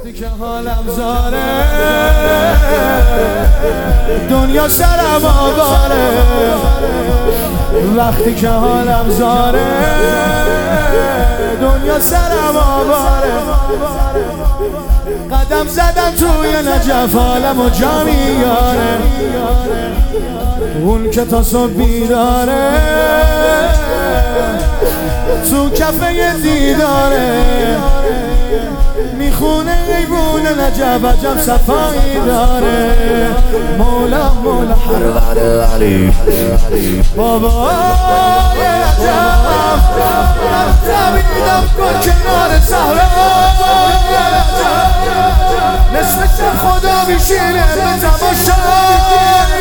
وقتی که حالم زاره دنیا سرم آواره، وقتی که حالم زاره دنیا سرم آواره. قدم زدم توی نجف حالم و جا میاره، اون که تا صبح بیداره تو کفه دیداره، میخونه ایوون نجف عجب صفایی داره. مولا مولا حربل علی بابای نجف نمیدم کن کنار صحرا، نصف شب خدا میشینه به تماشای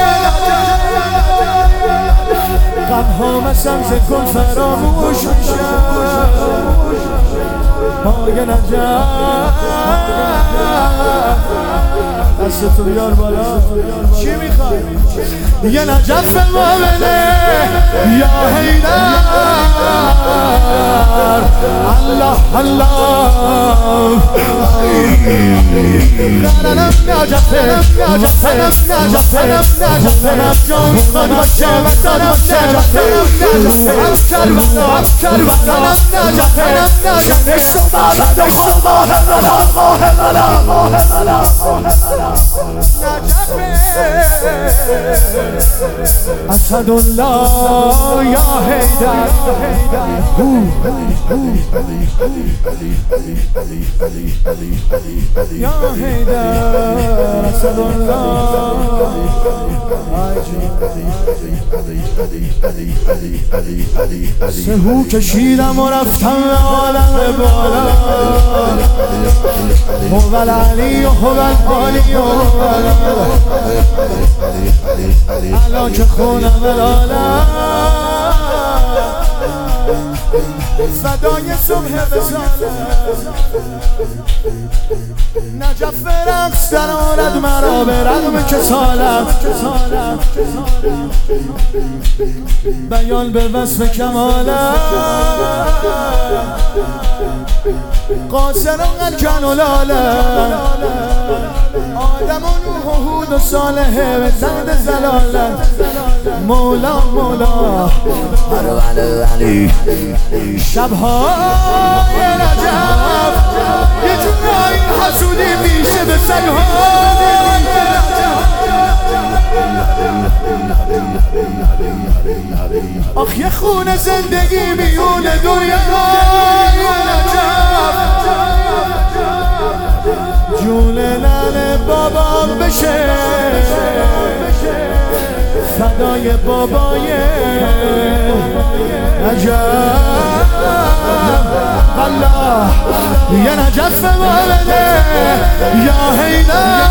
غمها مثل کن فراموش میشن پای نجف. دستتو بیار بالا، چی میخوای؟ یه نجف به ما بده یا حیدر. الله الله قرارم نجفه وطنم نجفه جان خود باشه وطنم نجفه کربلا وطنم نجفه شما بده خدا اسد الله یا حیدر یا حیدر اسد الله. سهو کشیدم و رفتم به عالم بالا، هو العلی و هو العالی و الان که خونم العالم فدای صبح وصاله. نجف رقص در آرد مرا به رغم کسالت، بیان به وصف کمالت قاصر و کن و لاله. آدم و نوح و هود و صالحه به زند زلالت. مولا مولا حربل علی شبهای نجف یه جورایی حسودی میشه به سگهای آخ یه خونه زندگی میون دنیای نجف. جون لعل بابام بشه فدای بابای نجف. الله یه نجف به ما بده یا حیدر.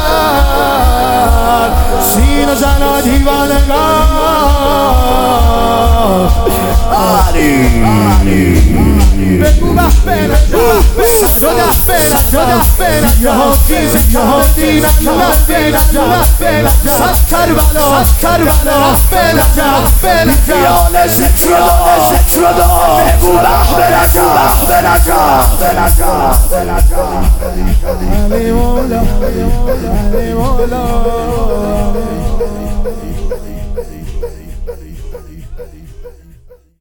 سین و زنا دیوانگاه بگو به نجف صد و ده یه حافیز یه حافی نجف صد کربلا خیال ذکر دار بگو به نجف علی مولا علی مولا